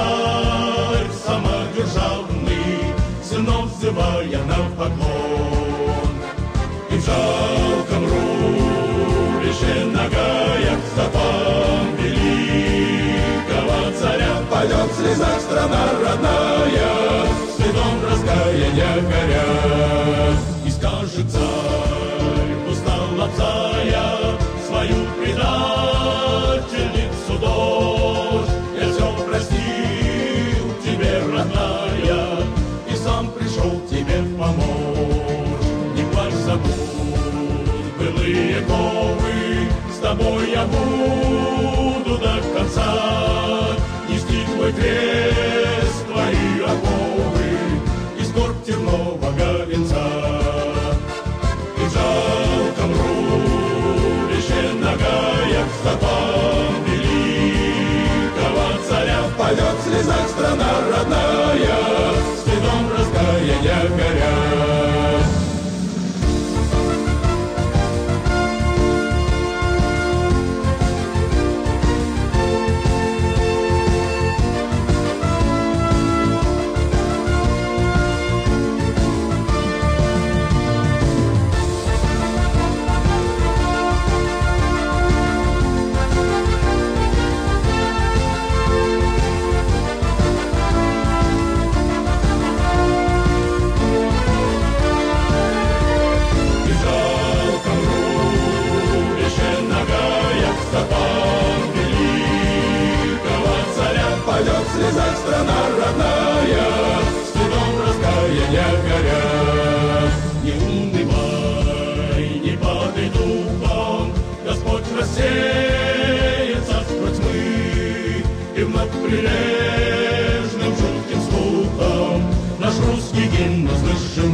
царь самодержавный, сынов взывая на поклон. И в жалком рубище нагая к стопам великого царя пойдет слезать страна родная, стыдом раскаяния горя. И скажет царь, устал отцая, свою предательницу дочь. Я все простил тебе, родная, и сам пришел тебе помочь. Не плачь, забудь былые ковы, с тобой я буду до конца нести твой крест, твои оковы и скорбь тернового венца. И в жалком рубище нагая к стопам великого царя пойдет слезать страна родная, стыдом раскаяния горя. Пойдет слезать страна родная, стыдом раскаяния горя. Не унывай, не падай духом, Господь рассеется сквозь тьмы, и вновь прилежным жутким слухом наш русский гимн услышим